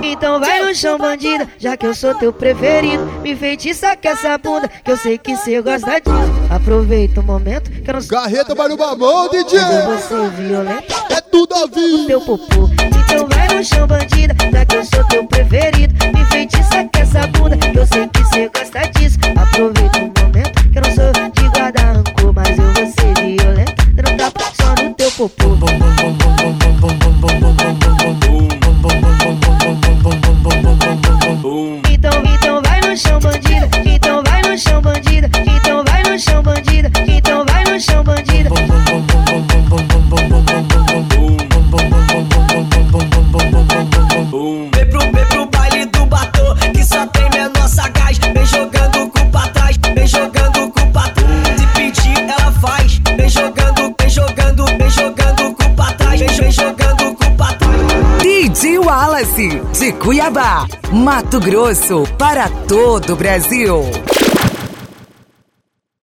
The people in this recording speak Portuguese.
Então vai no chão, bandida, já que eu sou teu preferido. Me feitiça com essa bunda, que eu sei que cê gosta disso. Aproveita o momento que eu não sou Carreta vai no mamão, DJ. você violento, É tudo a vida. teu popô. Então vai no chão, bandida, já que eu sou teu preferido. Me feitiça com essa bunda, que eu sei que cê gosta disso. Aproveita o momento que eu não sou de guardar rancor, mas eu vou ser violento, dando tapa só no teu popô. Então vai no chão, bandida. Então vai no chão, bandida. Então vai no chão, bandida. Então vai no chão, bandida. Vem pro baile do batom, que só tem menor sagaz. Vem jogando o cu pra trás, vem jogando o cu pra trás. Se pedir, ela faz. Vem jogando o cu pra trás. Vem jogando o cu pra trás. DJ Wallace, de Cuiabá, Mato Grosso, para todo o Brasil.